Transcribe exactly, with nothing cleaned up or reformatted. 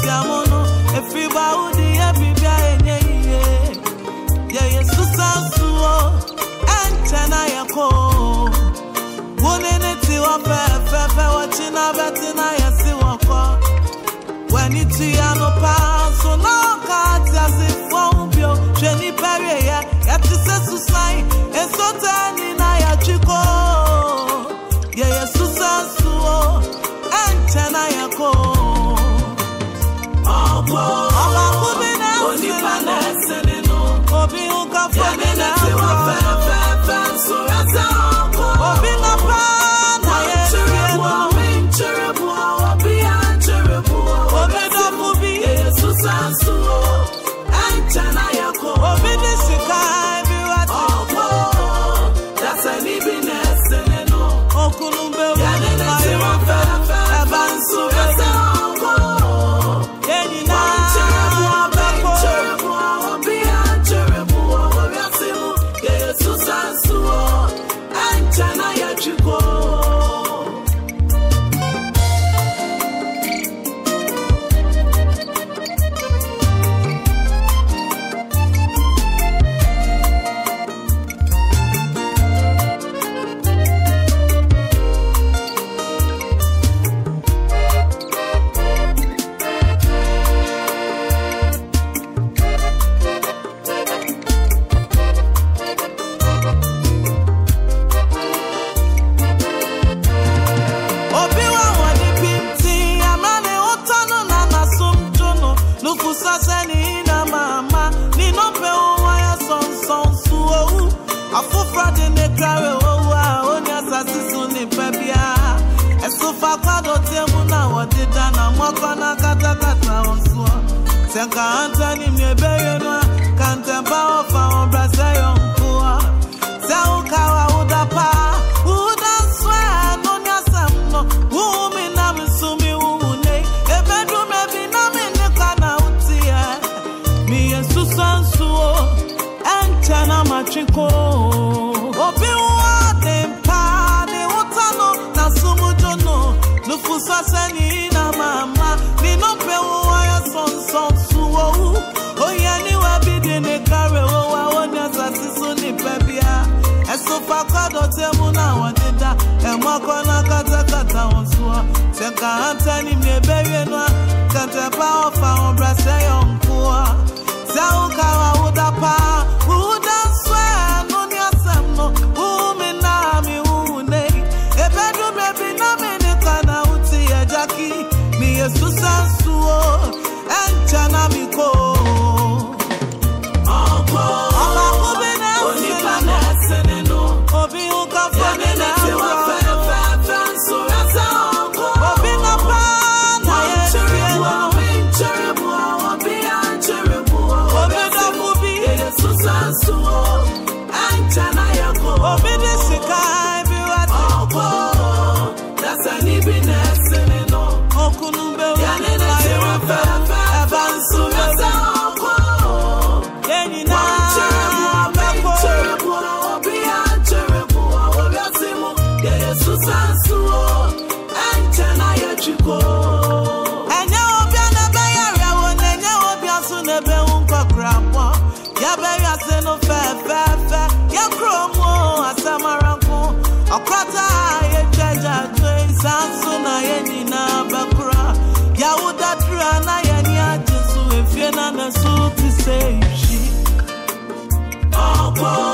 siamono efiba udi ebibia enye ye ye Jesus ansuo enchena yako wonene ti wa fe fe fe wachina betina yesi wako when it no pass so no cat as if phobia jeni pere ya ya ti se susai eso tani na ya chiko ye Jesus ansuo enchena yako obo oba kubina oni panesene no obi uka fone na wa fa fa fa so asa obi na pa na ye chere chere obi a chere obi do obi Jesus ansuo enchena yako obi ni sikai bi wati obo that's an ibiness no okunumbe ya ne te wa fa fa abansu asa Kanta ni mebeye no kanta ba ofa obrasa yonkua sa ukawa udapa uda swa no nyasam no umi na msumi une ebedu mebi na mene kana utia mi yesu sansuo enchana machiko obi wa dempa de utano na sumujono nufusa seni na mama ni no pe wa ya son son oh yani wa bidene kare oh wa wonya sasisu ni pebia eso fa kodo temu na wadida e moko na kata kata wonso se ka antani me bewe no kanta pa ofa obrase yonko sa uka wa udapa uda swa no ni asam no umi na mi une e bedu bebi na me ne kana uti ya jaki mi yesu sansuo enchana miko obo oba kubina oni panesene no obi uka fone na wa fa fa fa so asa obi na pa na ye chere chere obi a chere obi da obi Jesus ansuo enchana yako obi de sikai bi wati obo that's an ibiness no okunumbe ya ne na te wa fa so asa oko eni na chere obi a chere obi asimu Jesus ansuo enchena yachiko enya obi na be yare won enya obi asu na be unkokrapo ya be yase no fe fe fe ya kromo asamaranko okrata ye jaja twe sansu na ye ni na bakra ya udadra na ye ni aje na na so to say she oh boy